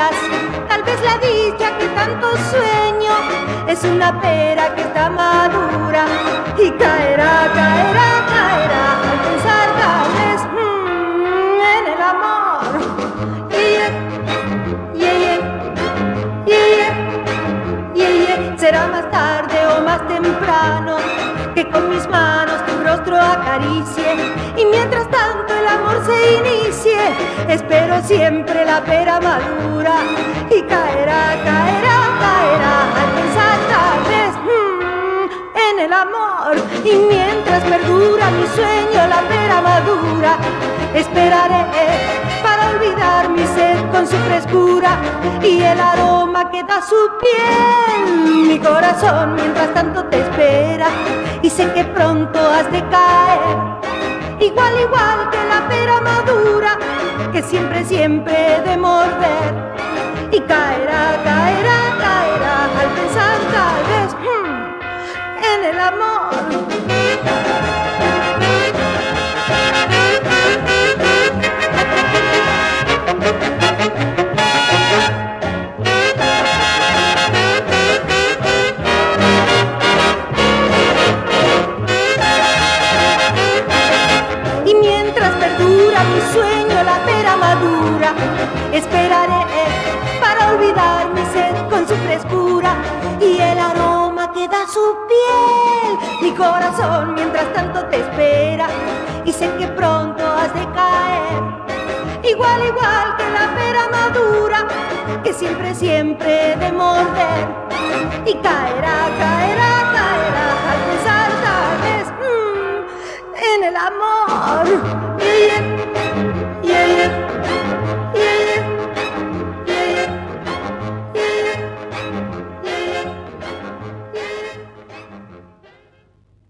amarguras. Tal vez la dicha que tanto sueño es una pera que está madura y caerá, caerá, caerá al pensar tal vez en el amor. Será más tarde o más temprano que con mis manos tu rostro acaricie, y mientras tanto el amor se inicie, espero siempre la pera madura y caerá, caerá, caerá al pensar tal vez en el amor. Y mientras perdura mi sueño la pera madura, esperaré para olvidar mi sed con su frescura y el aroma que da su piel. Mi corazón mientras tanto te espera y sé que pronto has de caer, igual, igual que la pera madura que siempre, siempre he de morder. Y caerá, caerá, caerá al pensar tal vez en el amor. Y mientras perdura mi sueño la pera madura, esperaré para olvidar mi sed con su frescura y el aroma que da su piel. Mi corazón mientras tanto te espera y sé que pronto has de caer, igual, igual que la pera madura que siempre, siempre he de morder. Y caerá, caerá, caerá al pensar tal vez en el amor.